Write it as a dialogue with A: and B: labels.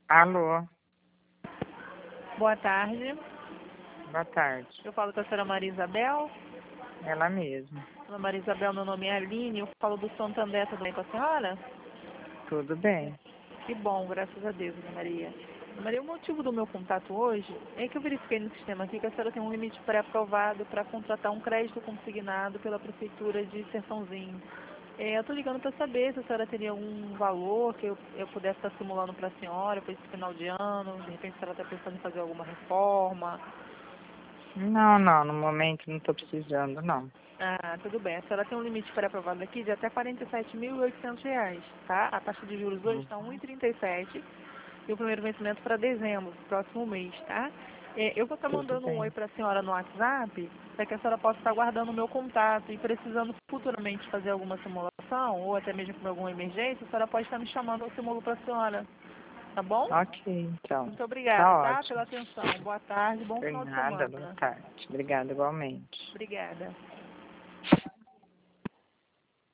A: Alô,
B: Boa tarde.
A: boa tarde.
B: Eu falo com a senhora Maria Isabel.
A: Ela mesma.
B: Dona Maria Isabel, meu nome é Aline. Eu falo do Santander, tudo bem com a senhora?
A: Tudo bem?
B: Que bom, graças a Deus, Dona Maria. Dona Maria, o motivo do meu contato hoje é que eu verifiquei no sistema aqui que a senhora tem um limite pré-aprovado para contratar um crédito consignado pela Prefeitura de Sertãozinho. Eu estou ligando para saber se a senhora teria algum valor que eu pudesse estar simulando para a senhora para esse final de ano. De repente, se ela está pensando em fazer alguma reforma.
A: Não, no momento não estou precisando, não.
B: Ah, tudo bem. A senhora tem um limite pré-aprovado aqui de até R$ 47.800, tá? A taxa de juros hoje
A: Uhum.
B: está 1,37 e o primeiro vencimento para dezembro, próximo mês, tá? Eu vou estar
A: Tudo
B: mandando um oi
A: bem.
B: para a senhora no WhatsApp, para que a senhora possa estar guardando o meu contato e precisando futuramente fazer alguma simulação ou até mesmo com alguma emergência, a senhora pode estar me chamando, eu simulo para a senhora, tá bom?
A: Ok, então.
B: Muito obrigada,
A: Tá
B: tá?
A: ótimo.
B: Pela atenção. Boa tarde, bom
A: Por
B: final de
A: nada, boa
B: semana.
A: tarde. Obrigada igualmente.
B: Obrigada.